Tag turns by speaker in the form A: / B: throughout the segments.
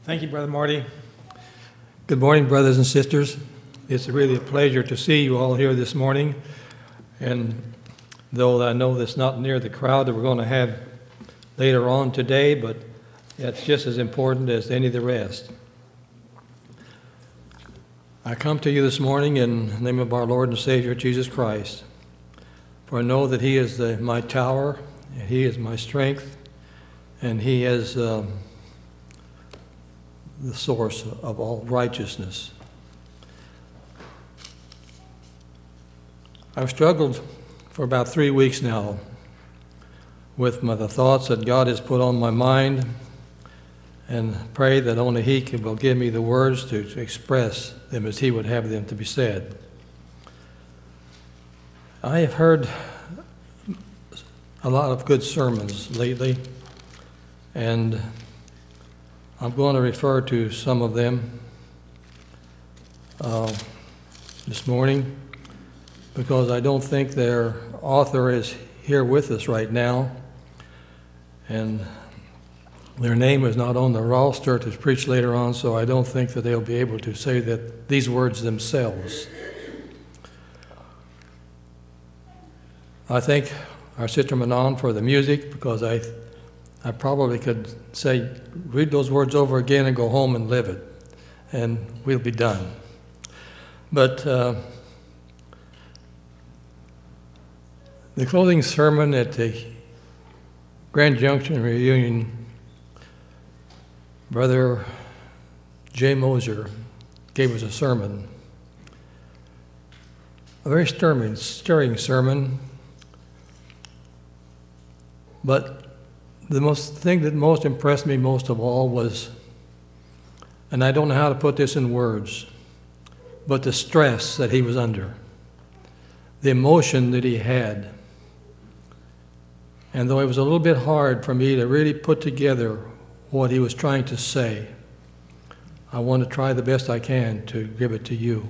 A: Thank you, Brother Marty. Good morning, brothers and sisters. It's really a pleasure to see you all here this morning. And though I know that's not near the crowd that we're going to have later on today, but it's just as important as any of the rest. I come to you this morning in the name of our Lord and Savior, Jesus Christ. For I know that He is my tower, and He is my strength, and He is the source of all righteousness. I've struggled for about 3 weeks now with the thoughts that God has put on my mind, and pray that only He will give me the words to express them as He would have them to be said. I have heard a lot of good sermons lately, and I'm going to refer to some of them this morning because I don't think their author is here with us right now, and their name is not on the roster to preach later on, so I don't think that they'll be able to say that these words themselves. I thank our Sister Manon for the music, because I probably could say, read those words over again and go home and live it, and we'll be done. But the closing sermon at the Grand Junction reunion, Brother Jay Moser gave us a sermon, a very stirring sermon, but the thing that most impressed me most of all was, and I don't know how to put this in words, but the stress that he was under, the emotion that he had. And though it was a little bit hard for me to really put together what he was trying to say, I want to try the best I can to give it to you.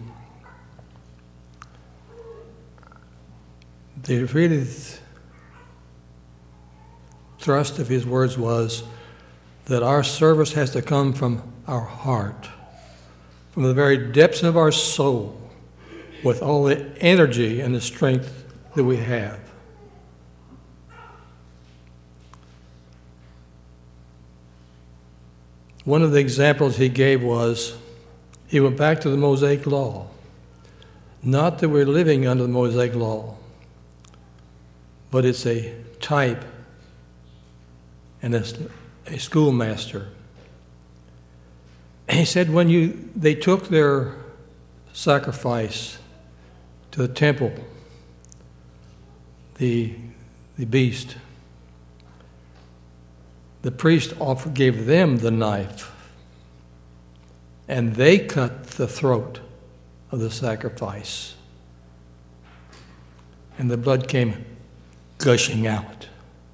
A: The really thrust of his words was that our service has to come from our heart, from the very depths of our soul, with all the energy and the strength that we have. One of the examples he gave was, he went back to the Mosaic Law. Not that we're living under the Mosaic Law, but it's a type and a schoolmaster. He said when they took their sacrifice to the temple, the beast, the priest gave them the knife, and they cut the throat of the sacrifice, and the blood came gushing out,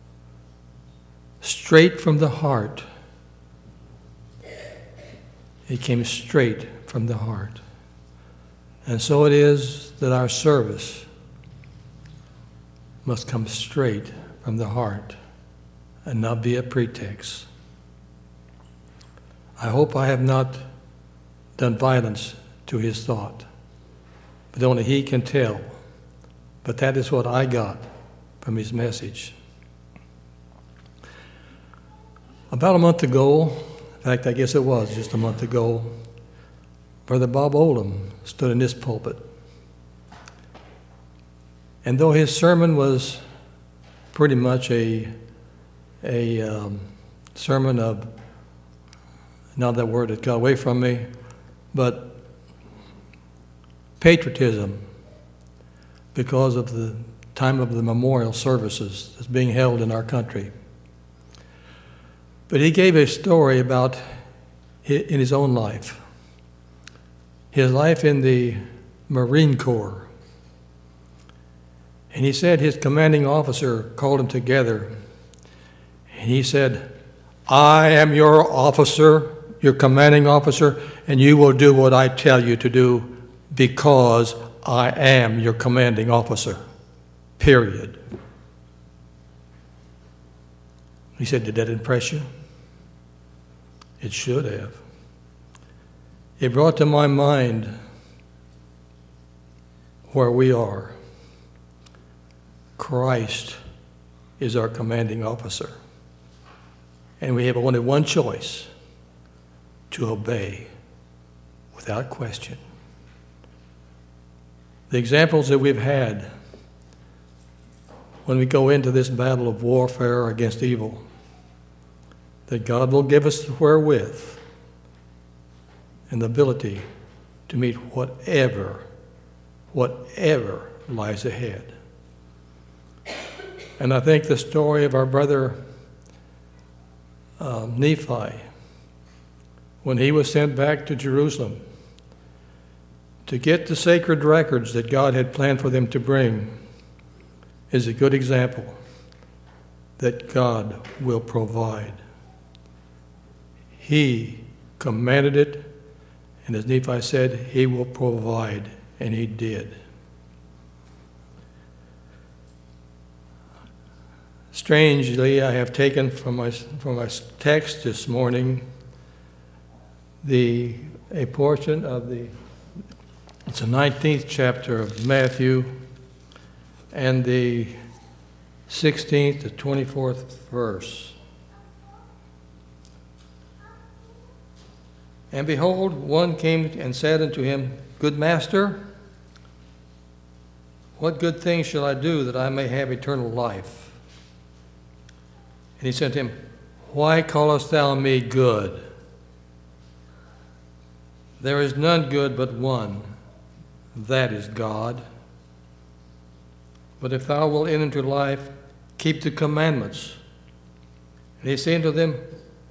A: straight from the heart. It came straight from the heart. And so it is that our service must come straight from the heart and not be a pretext. I hope I have not done violence to his thought, but only he can tell. But that is what I got from his message. About a month ago, in fact, I guess it was just a month ago, Brother Bob Oldham stood in this pulpit. And though his sermon was pretty much a sermon of, now that word has got away from me, but patriotism, because of the time of the memorial services that's being held in our country. But he gave a story about in his own life, his life in the Marine Corps. And he said his commanding officer called him together, and he said, I am your officer, your commanding officer, and you will do what I tell you to do because I am your commanding officer, period. He said, did that impress you? It should have. it brought to my mind where we are. Christ is our commanding officer. And we have only one choice: to obey without question. The examples that we've had when we go into this battle of warfare against evil, that God will give us the wherewith and the ability to meet whatever lies ahead. And I think the story of our brother Nephi, when he was sent back to Jerusalem to get the sacred records that God had planned for them to bring, is a good example that God will provide. He commanded it, and as Nephi said, he will provide, and he did. Strangely, I have taken from my text this morning a portion of it's the 19th chapter of Matthew, and the 16th to 24th verse. And behold, one came and said unto him, Good master, what good thing shall I do that I may have eternal life? And he said to him, Why callest thou me good? There is none good but one, that is God. But if thou wilt enter into life, keep the commandments. And he said unto them,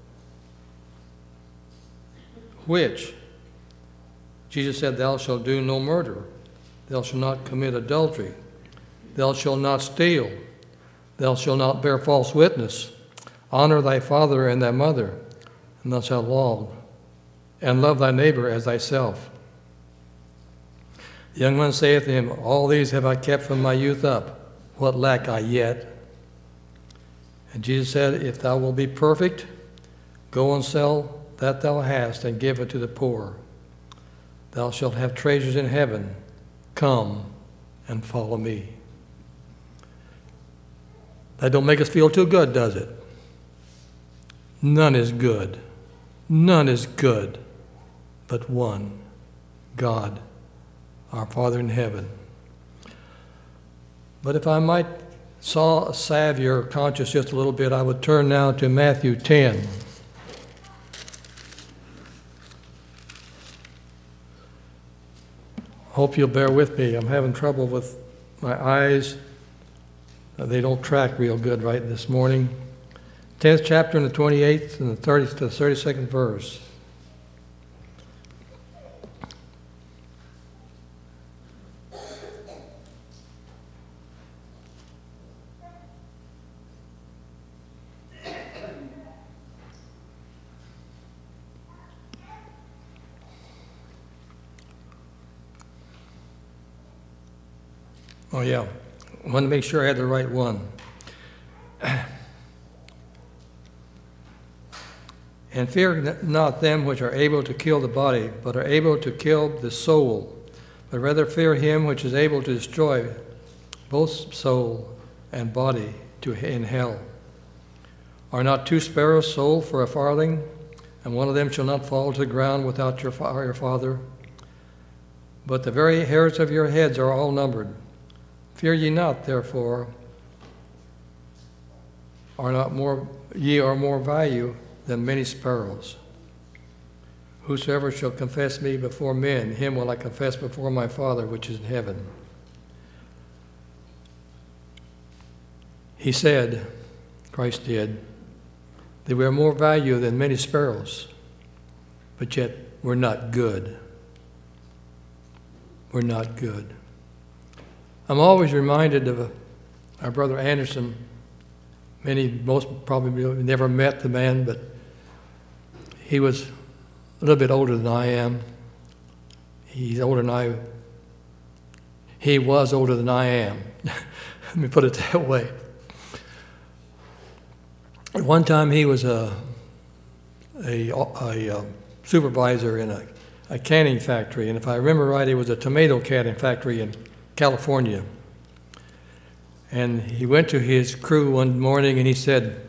A: Which? Jesus said, Thou shalt do no murder. Thou shalt not commit adultery. Thou shalt not steal. Thou shalt not bear false witness. Honor thy father and thy mother, and thou shalt love, and love thy neighbor as thyself. The young man saith to him, All these have I kept from my youth up. What lack I yet? And Jesus said, If thou wilt be perfect, go and sell that thou hast, and give it to the poor. Thou shalt have treasures in heaven. Come and follow me. That don't make us feel too good, does it? None is good. None is good but one, God, our Father in heaven. But if I might salve your conscience just a little bit, I would turn now to Matthew 10. Hope you'll bear with me. I'm having trouble with my eyes. They don't track real good right this morning. 10th chapter and the 28th and the 30th to the 32nd verse. Oh yeah, I wanted to make sure I had the right one. And fear not them which are able to kill the body, but are able to kill the soul. But rather fear him which is able to destroy both soul and body in hell. Are not 2 sparrows sold for a farthing, and one of them shall not fall to the ground without your Father? But the very hairs of your heads are all numbered. Fear ye not, therefore, ye are more value than many sparrows. Whosoever shall confess me before men, him will I confess before my Father which is in heaven. He said, Christ did, that we are more value than many sparrows, but yet we're not good. We're not good. I'm always reminded of our brother Anderson. Most probably never met the man, but he was a little bit older than I am. He was older than I am. Let me put it that way. At one time he was a supervisor in a canning factory, and if I remember right, it was a tomato canning factory in California. And he went to his crew one morning and he said,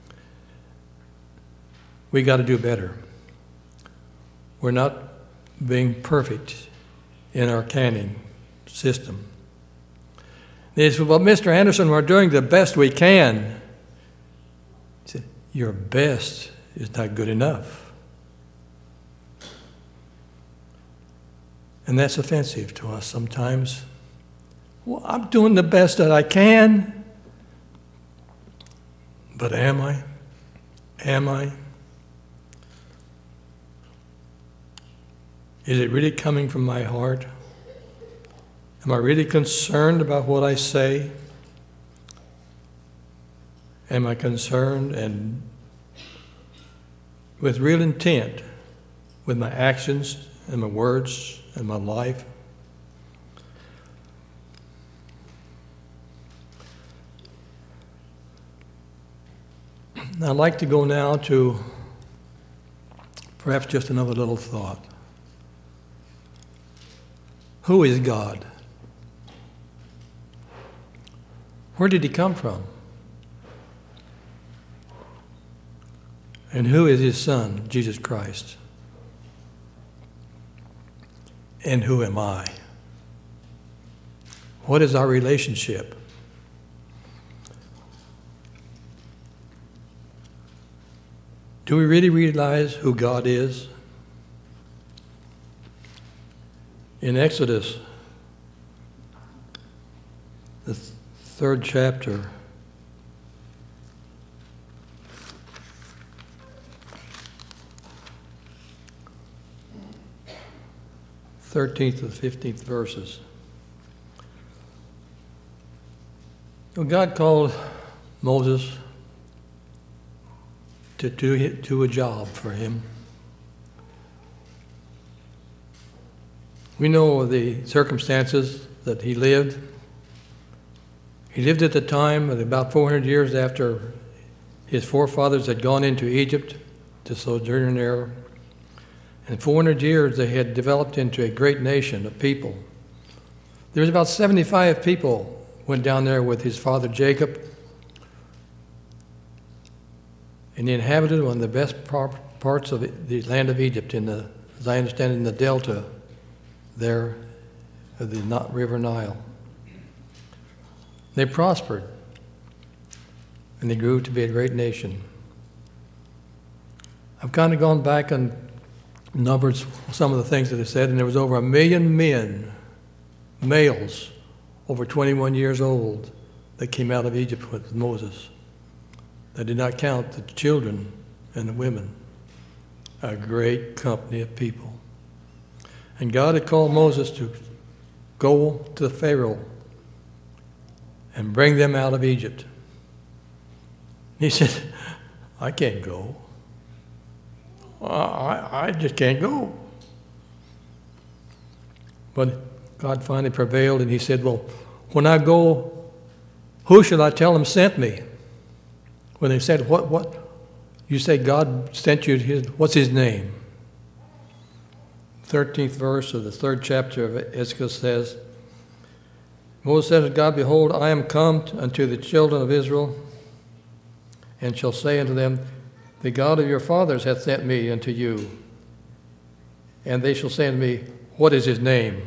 A: "We got to do better. We're not being perfect in our canning system." They said, "Well, Mr. Anderson, we're doing the best we can." He said, "Your best is not good enough." And that's offensive to us sometimes. Well, I'm doing the best that I can. But am I? Am I? Is it really coming from my heart? Am I really concerned about what I say? Am I concerned and with real intent with my actions and my words and my life? I'd like to go now to perhaps just another little thought. Who is God? Where did he come from? And who is his son, Jesus Christ? And who am I? What is our relationship? Do we really realize who God is? In Exodus, the 3rd chapter, th to the 15th verses. God called Moses to do a job for him. We know the circumstances that he lived. He lived at the time of about 400 years after his forefathers had gone into Egypt to sojourn there. In 400 years, they had developed into a great nation of people. There was about 75 people went down there with his father Jacob, and they inhabited one of the best parts of the land of Egypt, as I understand, in the delta there of the River Nile. They prospered, and they grew to be a great nation. I've kind of gone back and numbered some of the things that they said, and there was over 1 million men, males, over 21 years old, that came out of Egypt with Moses. They did not count the children and the women. A great company of people. And God had called Moses to go to Pharaoh and bring them out of Egypt. He said, "I can't go. I just can't go." But God finally prevailed, and he said, "Well, when I go, who shall I tell him sent me?" When they said, what? You say God sent you what's his name? 13th verse of the 3rd chapter of Exodus says, Moses said to God, "Behold, I am come unto the children of Israel, and shall say unto them, The God of your fathers hath sent me unto you. And they shall say unto me, What is his name?"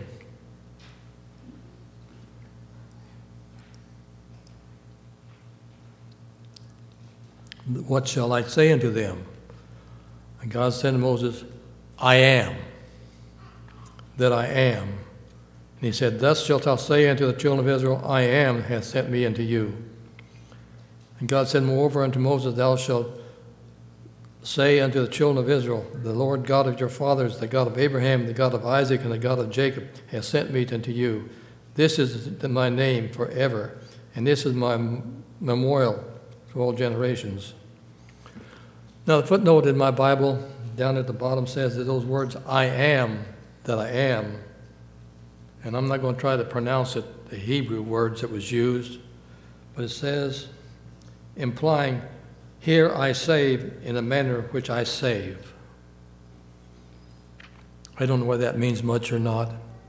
A: What shall I say unto them? And God said to Moses, "I am that I am." And he said, "Thus shalt thou say unto the children of Israel, I am hath sent me unto you." And God said moreover unto Moses, "Thou shalt say unto the children of Israel, The Lord God of your fathers, the God of Abraham, the God of Isaac, and the God of Jacob, hath sent me unto you. This is my name forever, and this is my memorial to all generations." Now, the footnote in my Bible down at the bottom says that those words, "I am that I am," and I'm not going to try to pronounce it, the Hebrew words that was used, but it says, implying, "Here I save in a manner which I save." I don't know whether that means much or not.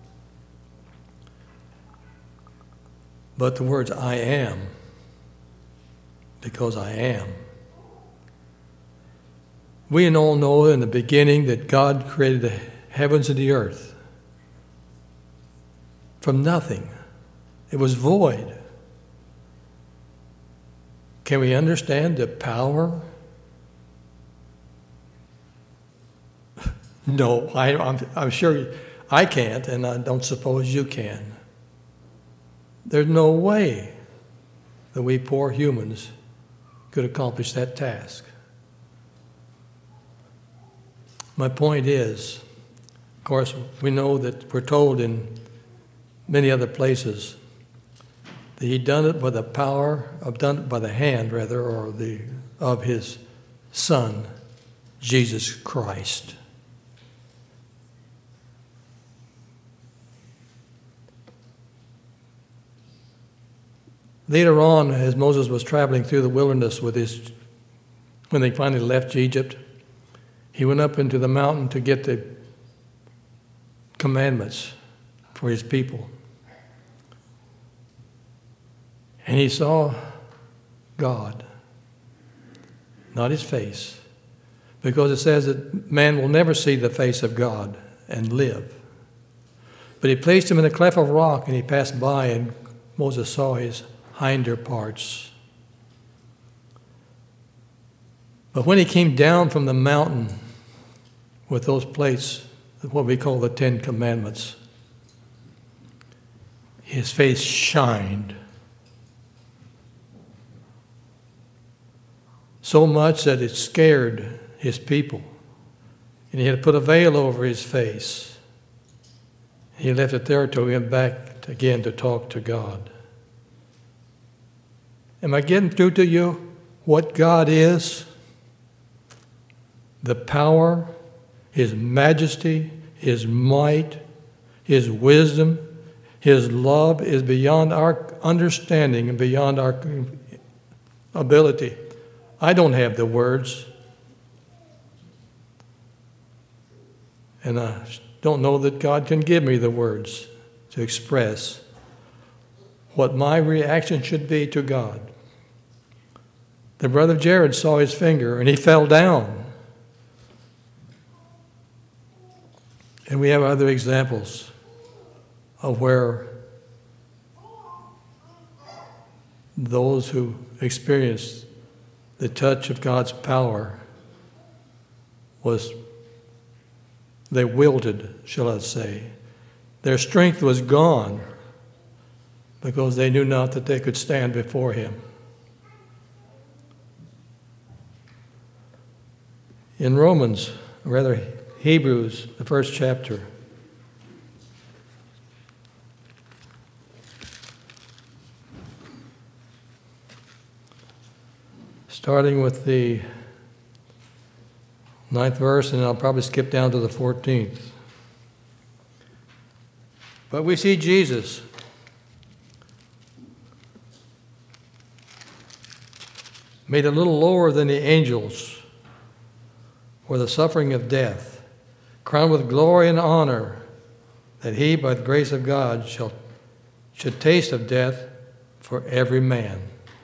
A: But the words I am, because I am. We all know in the beginning that God created the heavens and the earth from nothing. It was void. Can we understand the power? No, I'm sure I can't, and I don't suppose you can. There's no way that we poor humans could accomplish that task. My point is, of course, we know that we're told in many other places that he done it by the power of, done it by the hand, rather, or of his Son, Jesus Christ. Later on, as Moses was traveling through the wilderness when they finally left Egypt, he went up into the mountain to get the commandments for his people. And he saw God, not his face, because it says that man will never see the face of God and live. But he placed him in a cleft of rock, and he passed by, and Moses saw his hinder parts. But when he came down from the mountain with those plates, what we call the 10 Commandments, his face shined so much that it scared his people. And he had to put a veil over his face. He left it there till he went back again to talk to God. Am I getting through to you what God is? The power, his majesty, his might, his wisdom, his love is beyond our understanding and beyond our ability. I don't have the words. And I don't know that God can give me the words to express what my reaction should be to God. The brother Jared saw his finger and he fell down. And we have other examples of where those who experienced the touch of God's power they wilted, shall I say. Their strength was gone because they knew not that they could stand before him. In Hebrews, the first chapter, starting with the 9th verse, and I'll probably skip down to the 14th. But we see Jesus made a little lower than the angels for the suffering of death, crowned with glory and honor, that he, by the grace of God, should taste of death for every man.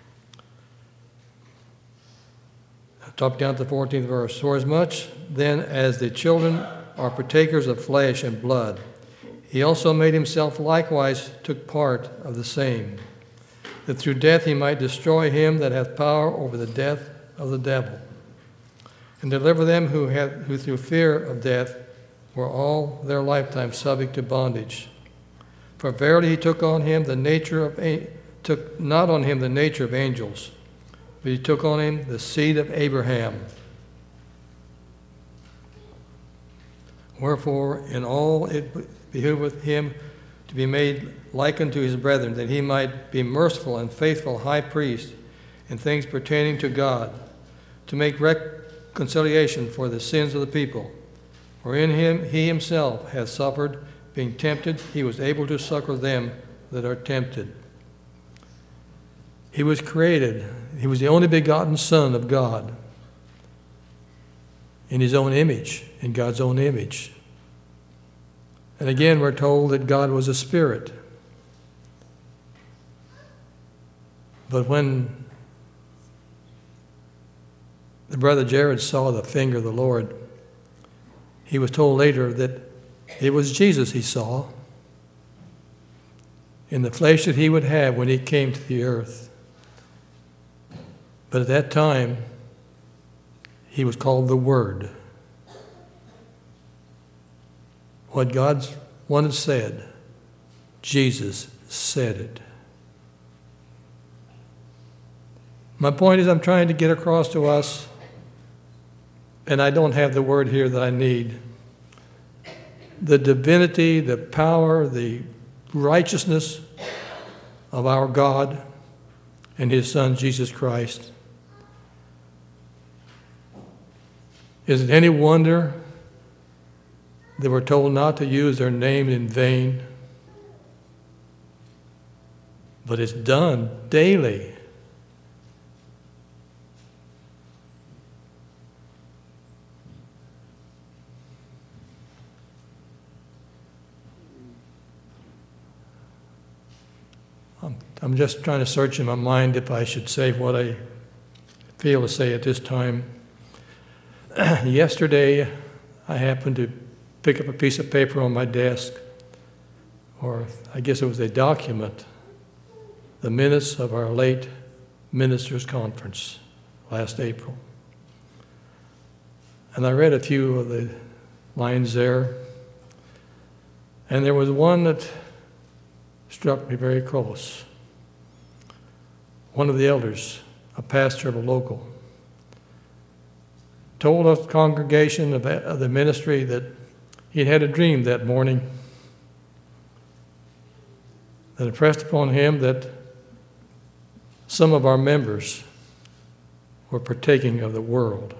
A: Drop down to the 14th verse. For as much then as the children are partakers of flesh and blood, he also made himself likewise took part of the same, that through death he might destroy him that hath power over the death of the devil, and deliver them who through fear of death were all their lifetime subject to bondage. For verily he took not on him the nature of angels, but he took on him the seed of Abraham. Wherefore in all it behoveth him to be made like unto his brethren, that he might be merciful and faithful high priest in things pertaining to God, to make reconciliation for the sins of the people. For in him he himself hath suffered, being tempted, he was able to succor them that are tempted. He was created. He was the only begotten Son of God in his own image, in God's own image. And again, we're told that God was a spirit. But when the brother Jared saw the finger of the Lord, he was told later that it was Jesus he saw in the flesh that he would have when he came to the earth. But at that time, he was called the Word. What God once said, Jesus said it. My point is, I'm trying to get across to us, and I don't have the word here that I need, the divinity, the power, the righteousness of our God and His Son, Jesus Christ. Is it any wonder that we're told not to use their name in vain? But it's done daily. I'm just trying to search in my mind if I should say what I feel to say at this time. Yesterday, I happened to pick up a piece of paper on my desk, or I guess it was a document, the minutes of our late ministers' conference last April. And I read a few of the lines there, and there was one that struck me very close. One of the elders, a pastor of a local, told us, the congregation of the ministry, that he'd had a dream that morning that impressed upon him that some of our members were partaking of the world.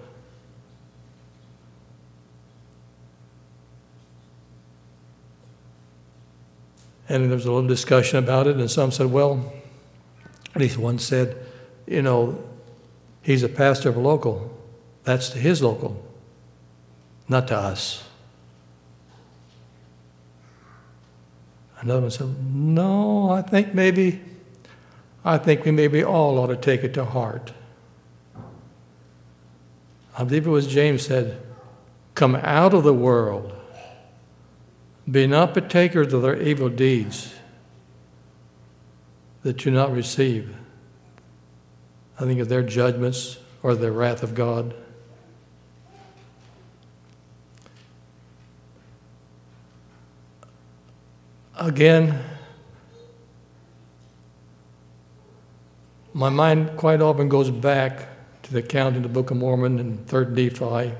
A: And there was a little discussion about it, and some said, well, at least one said, he's a pastor of a local. That's to his local, not to us. Another one said, no, I think we maybe all ought to take it to heart. I believe it was James said, come out of the world. Be not partakers of their evil deeds, that you not receive, I think, of their judgments or the wrath of God. Again, my mind quite often goes back to the account in the Book of Mormon and 3rd Nephi.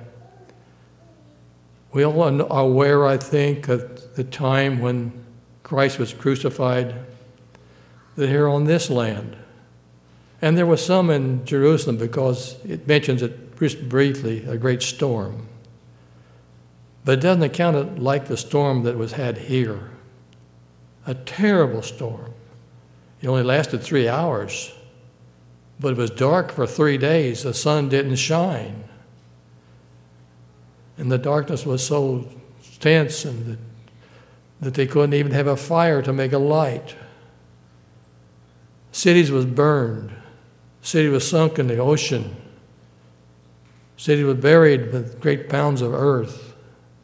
A: We all are aware, I think, of the time when Christ was crucified, that here on this land, and there was some in Jerusalem, because it mentions it just briefly, a great storm. But it doesn't account it like the storm that was had here. A terrible storm. It only lasted 3 hours, but it was dark for 3 days. The sun didn't shine. And the darkness was so tense and that they couldn't even have a fire to make a light. Cities was burned. City was sunk in the ocean. City was buried with great pounds of earth.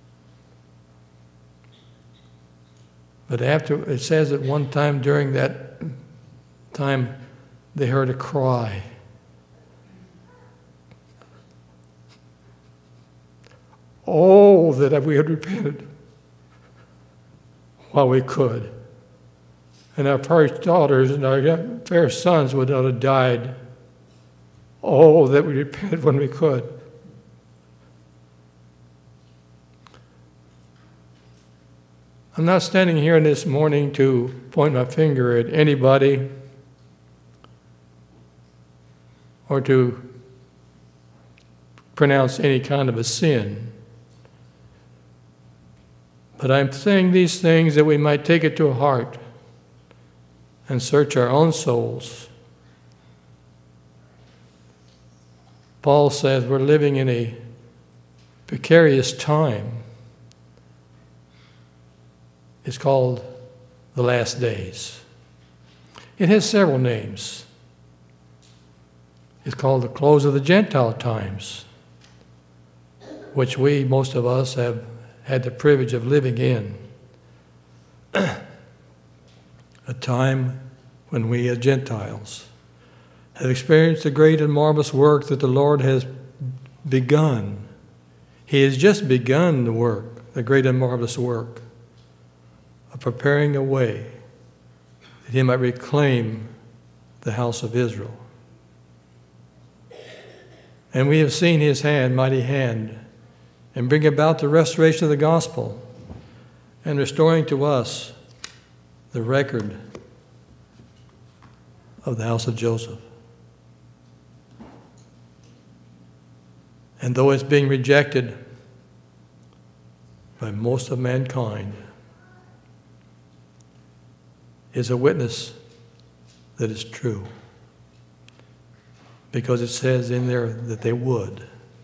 A: But after, it says at one time during that time, they heard a cry. Oh, that we had repented while we could. And our fair daughters and our fair sons would not have died. Oh, that we repented when we could. I'm not standing here this morning to point my finger at anybody or to pronounce any kind of a sin. But I'm saying these things that we might take it to heart and search our own souls. Paul says we're living in a precarious time. is called the last days. It has several names. It's called the close of the Gentile times, which most of us, have had the privilege of living in. A time when we as Gentiles have experienced the great and marvelous work that the Lord has begun. He has just begun the work, the great and marvelous work of preparing a way that he might reclaim the house of Israel. And we have seen his hand, mighty hand, and bring about the restoration of the gospel and restoring to us the record of the house of Joseph. And though it's being rejected by most of mankind, is a witness that is true, because it says in there that they would.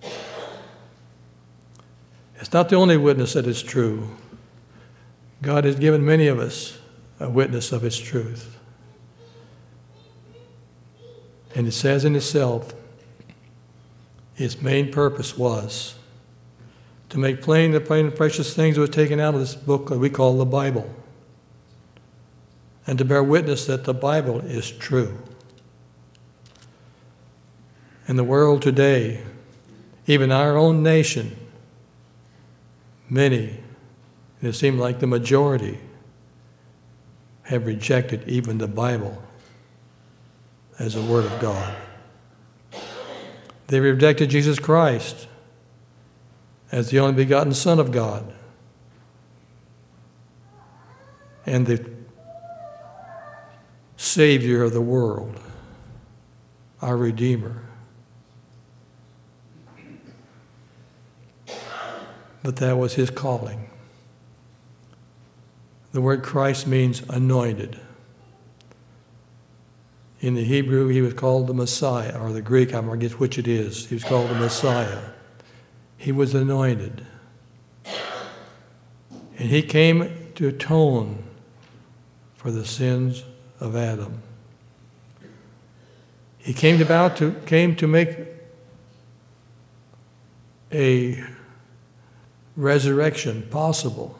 A: It's not the only witness that is true. God has given many of us a witness of His truth. And it says in itself, its main purpose was to make plain the plain and precious things that were taken out of this book that we call the Bible, and to bear witness that the Bible is true. In the world today, even our own nation, many, and it seems like the majority, have rejected even the Bible as a word of God. They rejected Jesus Christ as the only begotten Son of God and the Savior of the world, our Redeemer. But that was His calling. The word Christ means anointed. In the Hebrew, He was called the Messiah, or the Greek, I forget which it is. He was called the Messiah. He was anointed. And He came to atone for the sins of Adam. He came to make a resurrection possible.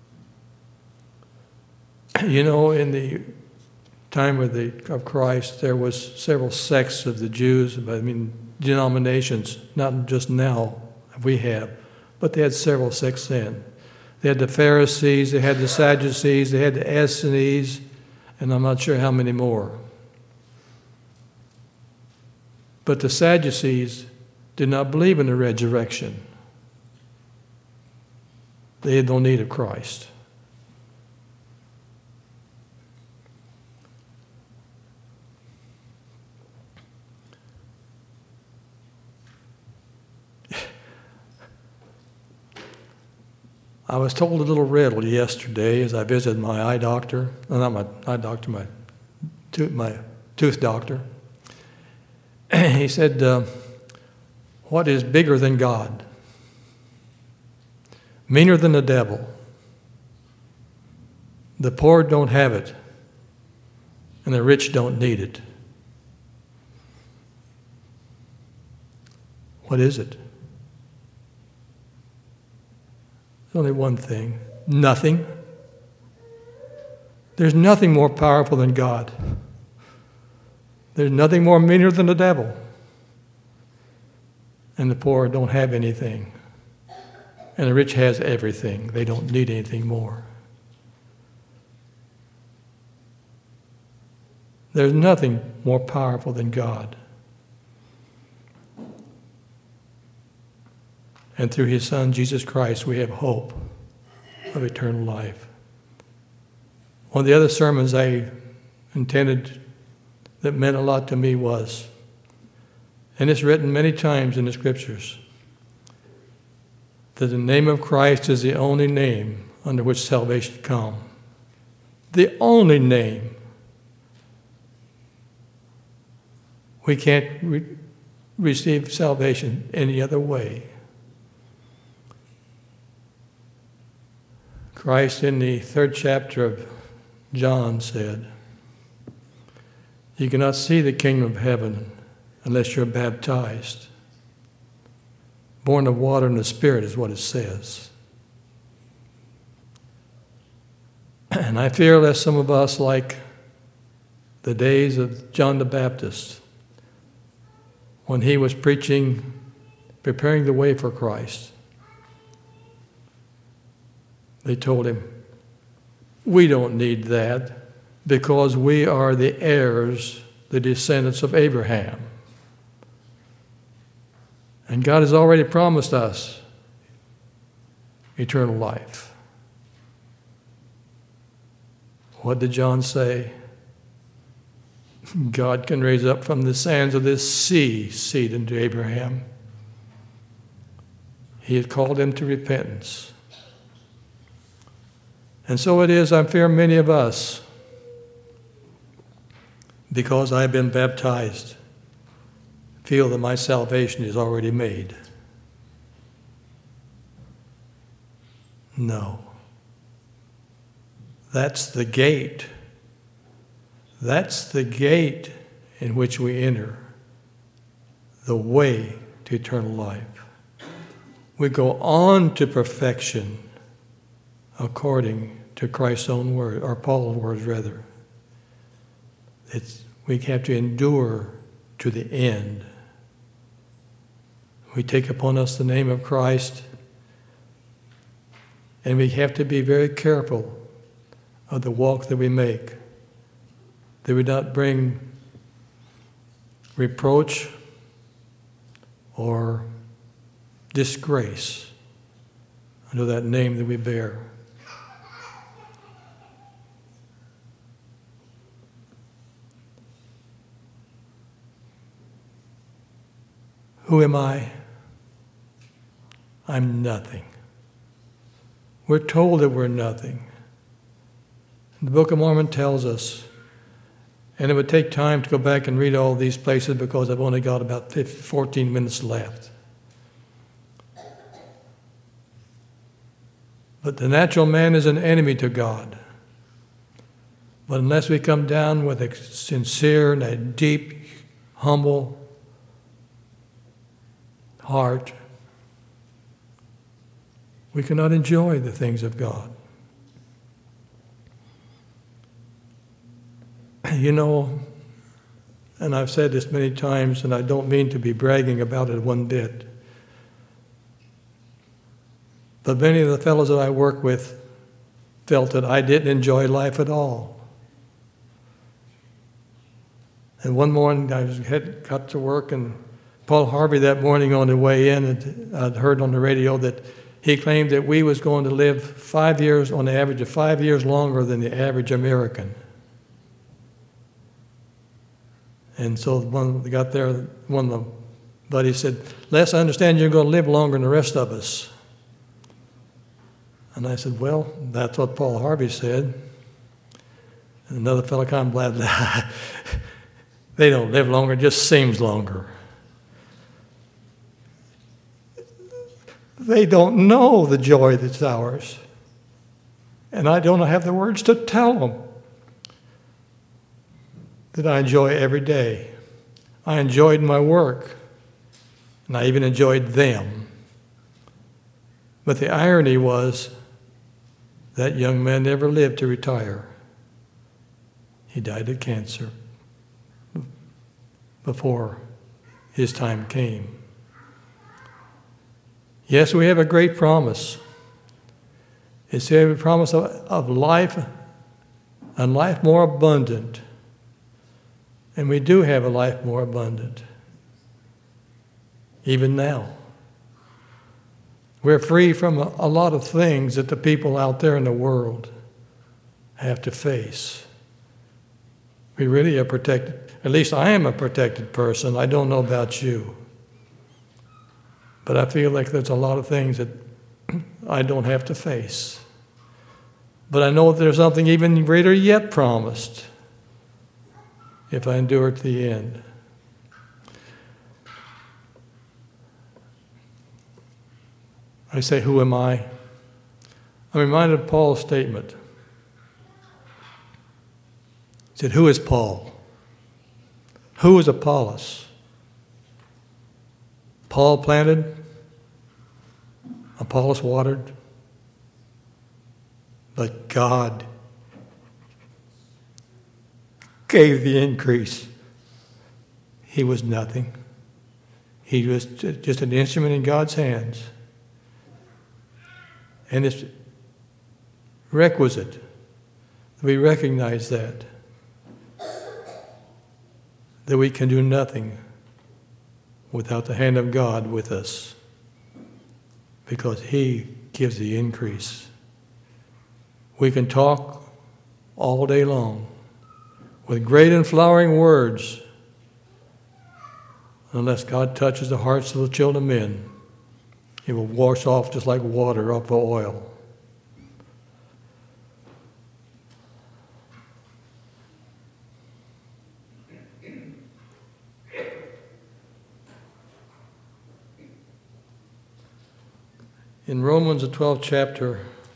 A: You know, in the time of Christ, there was several sects of the Jews, denominations, not just now we have, but they had several sects then. They had the Pharisees, they had the Sadducees, they had the Essenes, and I'm not sure how many more. But the Sadducees did not believe in the resurrection. They had no need of Christ. I was told a little riddle yesterday as I visited my eye doctor, not my eye doctor, my tooth doctor. He said, what is bigger than God? Meaner than the devil? The poor don't have it, and the rich don't need it. What is it? Only one thing. Nothing. There's nothing more powerful than God. There's nothing more meaner than the devil. And the poor don't have anything. And the rich has everything. They don't need anything more. There's nothing more powerful than God. And through His Son, Jesus Christ, we have hope of eternal life. One of the other sermons I intended that meant a lot to me was, and it's written many times in the Scriptures, that the name of Christ is the only name under which salvation comes. The only name. We can't receive salvation any other way. Christ in the 3rd chapter of John said, "You cannot see the kingdom of heaven unless you're baptized." Born of water and the Spirit is what it says. And I fear lest some of us, like the days of John the Baptist, when he was preaching, preparing the way for Christ, they told him, "We don't need that because we are the heirs, the descendants of Abraham. And God has already promised us eternal life." What did John say? God can raise up from the sands of this sea seed unto Abraham. He had called him to repentance. And so it is, I fear, many of us, because I have been baptized, feel that my salvation is already made. No. That's the gate. That's the gate in which we enter the way to eternal life. We go on to perfection according to Christ's own word, or Paul's words rather. We have to endure to the end. We take upon us the name of Christ, and we have to be very careful of the walk that we make, that we not bring reproach or disgrace under that name that we bear. Who am I? I'm nothing. We're told that we're nothing. The Book of Mormon tells us, and it would take time to go back and read all these places because I've only got about 14 minutes left. But the natural man is an enemy to God. But unless we come down with a sincere and a deep, humble heart, we cannot enjoy the things of God. You know, and I've said this many times, and I don't mean to be bragging about it one bit, but many of the fellows that I work with felt that I didn't enjoy life at all. And one morning I had got to work, and Paul Harvey that morning on the way in, and I'd heard on the radio that he claimed that we was going to live 5 years, on the average of 5 years longer than the average American. And so when we got there, one of the buddies said, "Les, I understand you're going to live longer than the rest of us." And I said, "Well, that's what Paul Harvey said." And another fellow kind of blabbed, "They don't live longer, it just seems longer." They don't know the joy that's ours. And I don't have the words to tell them that I enjoy every day. I enjoyed my work, and I even enjoyed them. But the irony was that young man never lived to retire. He died of cancer before his time came. Yes, we have a great promise. It's a promise of life, and life more abundant. And we do have a life more abundant, even now. We're free from a lot of things that the people out there in the world have to face. We really are protected. At least I am a protected person. I don't know about you. But I feel like there's a lot of things that I don't have to face. But I know that there's something even greater yet promised if I endure to the end. I say, who am I? I'm reminded of Paul's statement. He said, who is Paul? Who is Apollos? Paul planted, Apollos watered, but God gave the increase. He was nothing. He was just an instrument in God's hands. And it's requisite that we recognize that we can do nothing without the hand of God with us, because He gives the increase. We can talk all day long with great and flowering words, unless God touches the hearts of the children of men, it will wash off just like water off the oil. In Romans, the 12th chapter,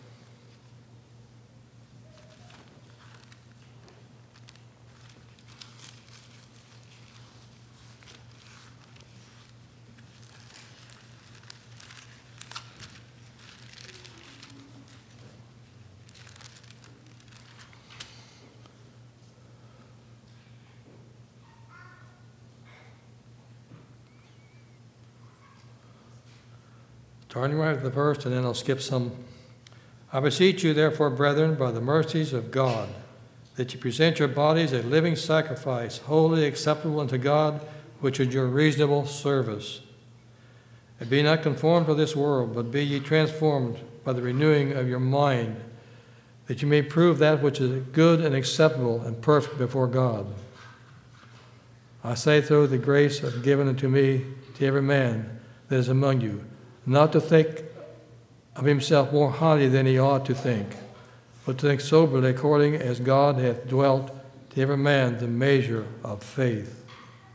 A: turning right to the verse, and then I'll skip some. I beseech you, therefore, brethren, by the mercies of God, that you present your bodies a living sacrifice, wholly acceptable unto God, which is your reasonable service. And be not conformed to this world, but be ye transformed by the renewing of your mind, that you may prove that which is good and acceptable and perfect before God. I say through the grace given unto me to every man that is among you, not to think of himself more highly than he ought to think, but to think soberly according as God hath dwelt to every man the measure of faith.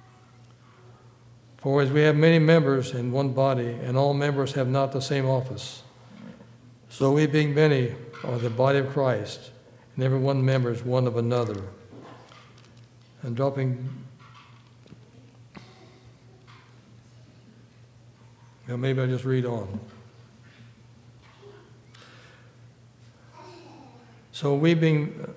A: For as we have many members in one body, and all members have not the same office, so we being many are the body of Christ, and every one member is one of another. And maybe I'll just read on. So we being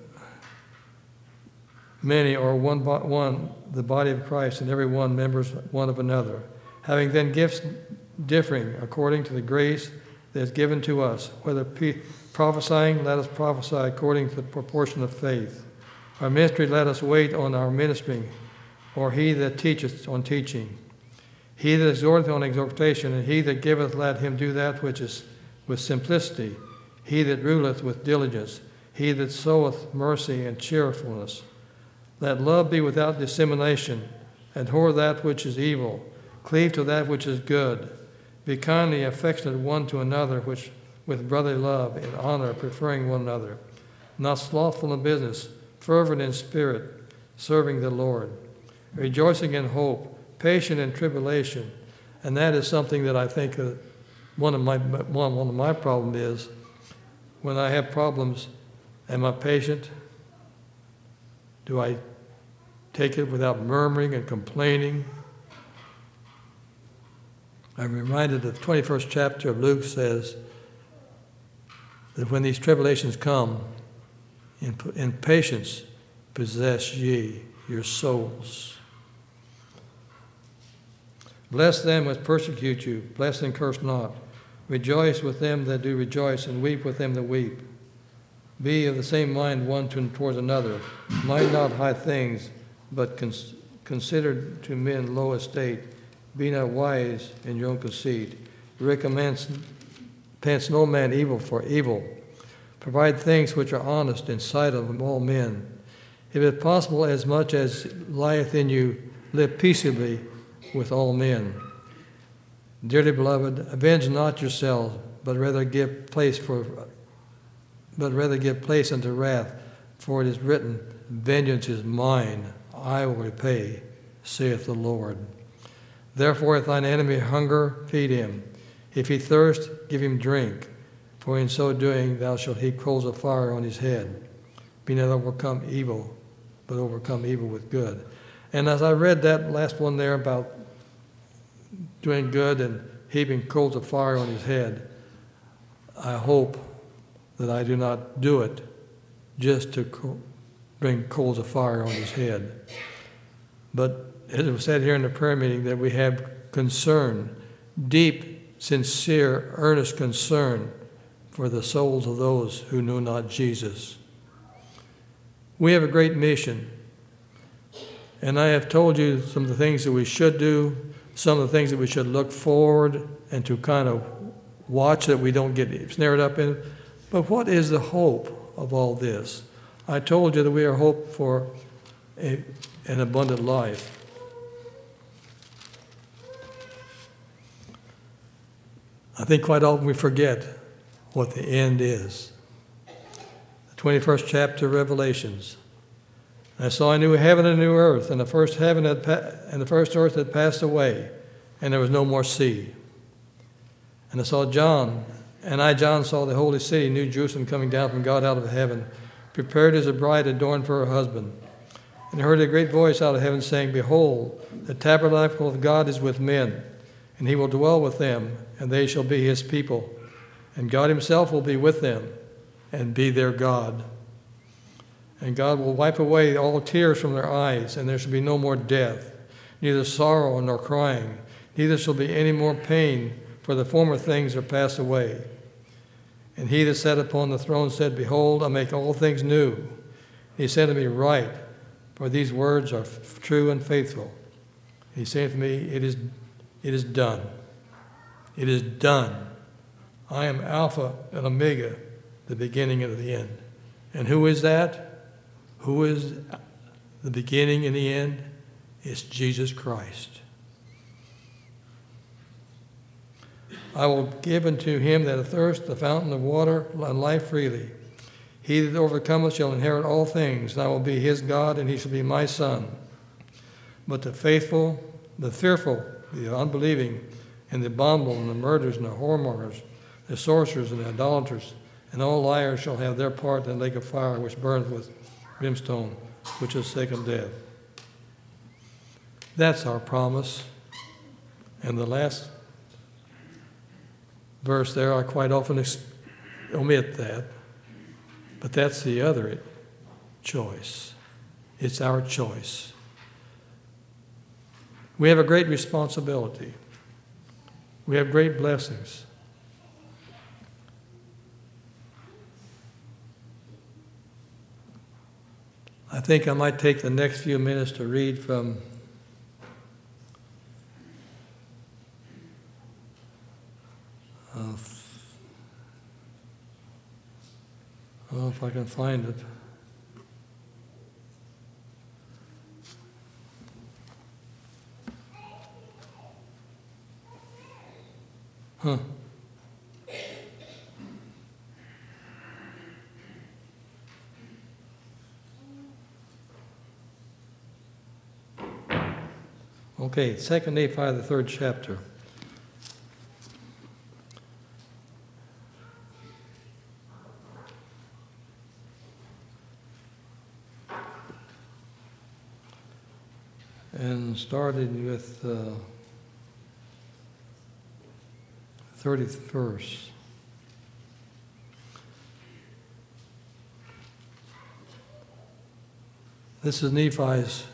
A: many are one, the body of Christ, and every one members one of another, having then gifts differing according to the grace that is given to us. Whether prophesying, let us prophesy according to the proportion of faith. Our ministry, let us wait on our ministering, or he that teacheth on teaching. He that exhorteth on exhortation, and he that giveth, let him do that which is with simplicity. He that ruleth with diligence. He that soweth mercy and cheerfulness. Let love be without dissimulation. Abhor that which is evil. Cleave to that which is good. Be kindly affectionate one to another, which with brotherly love and honor, preferring one another. Not slothful in business, fervent in spirit, serving the Lord. Rejoicing in hope, patient in tribulation. And that is something that I think one of my problems is, when I have problems, am I patient? Do I take it without murmuring and complaining? I'm reminded that the 21st chapter of Luke says that when these tribulations come, in patience possess ye your souls. Bless them which persecute you, bless and curse not. Rejoice with them that do rejoice, and weep with them that weep. Be of the same mind one towards another. Mind not high things, but consider to men low estate. Be not wise in your own conceit. Recompense no man evil for evil. Provide things which are honest in sight of all men. If it is possible, as much as lieth in you, live peaceably with all men. Dearly beloved, avenge not yourselves, but rather give place unto wrath, for it is written, vengeance is mine, I will repay, saith the Lord. Therefore, if thine enemy hunger, feed him. If he thirst, give him drink. for in so doing thou shalt heap coals of fire on his head. Be not overcome evil, but overcome evil with good. And as I read that last one there about doing good and heaping coals of fire on his head, I hope that I do not do it just to bring coals of fire on his head. But as it was said here in the prayer meeting, that we have concern, deep, sincere, earnest concern for the souls of those who know not Jesus. We have a great mission, and I have told you some of the things that we should do, some of the things that we should look forward and to kind of watch that we don't get snared up in. But what is the hope of all this? I told you that we are hoped for an abundant life. I think quite often we forget what the end is. The 21st chapter of Revelations. I saw a new heaven and a new earth, and the first heaven and the first earth had passed away, and there was no more sea. And I saw John, and I, John, saw the holy city, New Jerusalem, coming down from God out of heaven, prepared as a bride adorned for her husband. And I heard a great voice out of heaven saying, Behold, the tabernacle of God is with men, and he will dwell with them, and they shall be his people. And God himself will be with them, and be their God. And God will wipe away all tears from their eyes, and there shall be no more death, neither sorrow nor crying, neither shall be any more pain, for the former things are passed away. And he that sat upon the throne said, Behold, I make all things new. He said to me, Write, for these words are true and faithful. He said to me, It is done. It is done. I am Alpha and Omega, the beginning and the end. And who is that? Who is the beginning and the end? It's Jesus Christ. I will give unto him that athirst the fountain of water and life freely. He that overcometh shall inherit all things, and I will be his God, and he shall be my son. But the faithful, the fearful, the unbelieving, and the abominable, and the murderers, and the whoremongers, the sorcerers, and the idolaters, and all liars shall have their part in the lake of fire, which burneth with brimstone, which is second death. That's our promise. And the last verse there, I quite often omit that. But that's the other choice. It's our choice. We have a great responsibility. We have great blessings. I think I might take the next few minutes to read from I don't know if I can find it. Okay, 2 Nephi, the 3rd chapter. And starting with 30th verse. This is Nephi's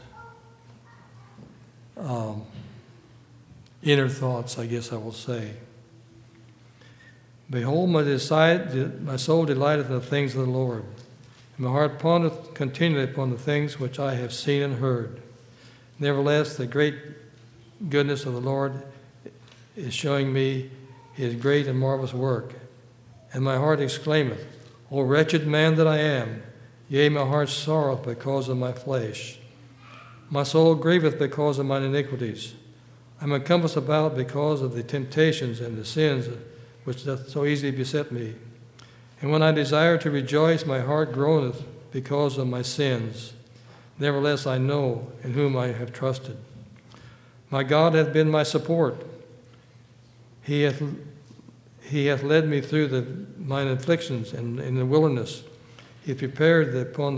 A: inner thoughts, I guess I will say. Behold, my soul delighteth in the things of the Lord, and my heart pondereth continually upon the things which I have seen and heard. Nevertheless, the great goodness of the Lord is showing me his great and marvelous work. And my heart exclaimeth, O wretched man that I am, yea, my heart sorroweth because of my flesh. My soul grieveth because of mine iniquities. I am encompassed about because of the temptations and the sins which doth so easily beset me. And when I desire to rejoice, my heart groaneth because of my sins. Nevertheless, I know in whom I have trusted. My God hath been my support. He He hath led me through mine afflictions, and in the wilderness he preserved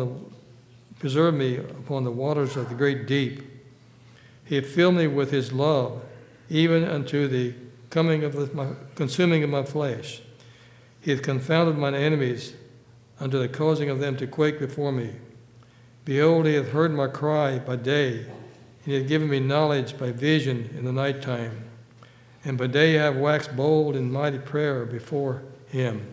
A: me upon the waters of the great deep. He hath filled me with his love, even unto the consuming of my flesh. He hath confounded mine enemies unto the causing of them to quake before me. Behold, he hath heard my cry by day, and he hath given me knowledge by vision in the night time. And by day I have waxed bold in mighty prayer before him.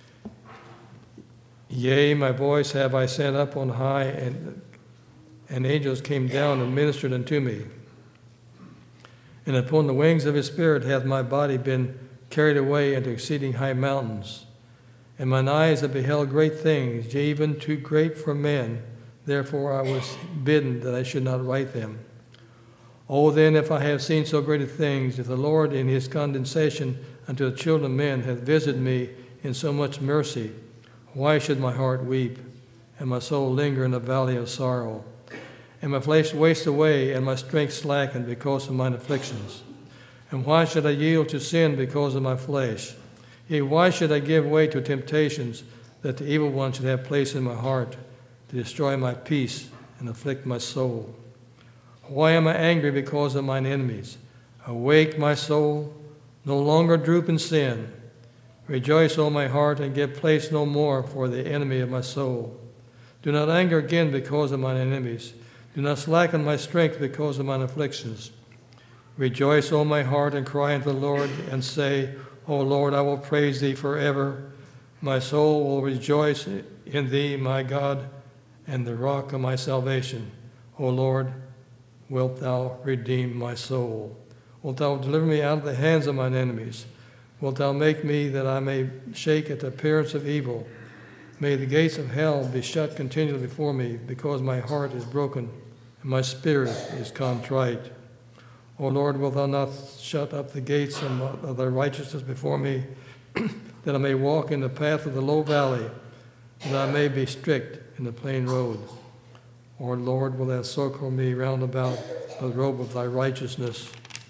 A: Yea, my voice have I sent up on high, and angels came down and ministered unto me. And upon the wings of his Spirit hath my body been carried away into exceeding high mountains. And mine eyes have beheld great things, yea, even too great for men. Therefore I was bidden that I should not write them. Oh, then, if I have seen so great things, if the Lord in his condescension unto the children of men hath visited me in so much mercy, why should my heart weep, and my soul linger in the valley of sorrow? And my flesh waste away, and my strength slacken because of mine afflictions. And why should I yield to sin because of my flesh? Yea, why should I give way to temptations, that the evil one should have place in my heart, to destroy my peace and afflict my soul? Why am I angry because of mine enemies? Awake, my soul, no longer droop in sin. Rejoice, O my heart, and give place no more for the enemy of my soul. Do not anger again because of mine enemies. Do not slacken my strength because of mine afflictions. Rejoice, O my heart, and cry unto the Lord, and say, O Lord, I will praise thee forever. My soul will rejoice in thee, my God, and the rock of my salvation. O Lord, wilt thou redeem my soul? Wilt thou deliver me out of the hands of mine enemies? Wilt thou make me that I may shake at the appearance of evil? May the gates of hell be shut continually before me, because my heart is broken and my spirit is contrite. O Lord, wilt thou not shut up the gates of thy righteousness before me, that I may walk in the path of the low valley, that I may be strict in the plain road? O Lord, will thou circle me round about with the robe of thy righteousness?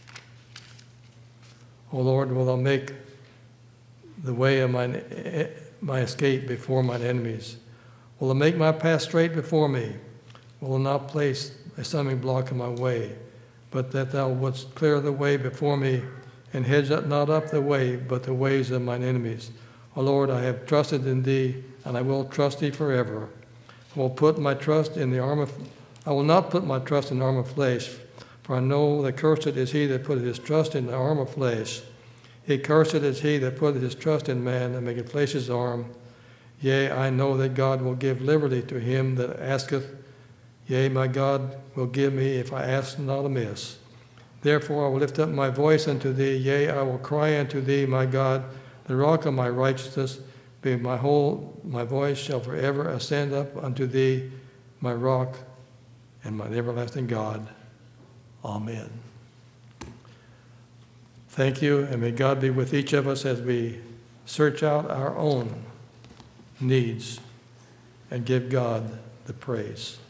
A: O Lord, will thou make the way of my escape before mine enemies? Will thou make my path straight before me? Will thou not place a stumbling block in my way, but that thou wouldst clear the way before me, and hedge not up the way, but the ways of mine enemies? O Lord, I have trusted in thee, and I will trust thee forever. I will not put my trust in the arm of flesh, for I know that cursed is he that putteth his trust in the arm of flesh. Yea, cursed is he that putteth his trust in man, and maketh flesh his arm. Yea, I know that God will give liberty to him that asketh. Yea, my God will give me if I ask not amiss. Therefore I will lift up my voice unto thee. Yea, I will cry unto thee, my God, the rock of my righteousness. My voice shall forever ascend up unto thee, my rock and my everlasting God. Amen. Thank you, and may God be with each of us as we search out our own needs and give God the praise.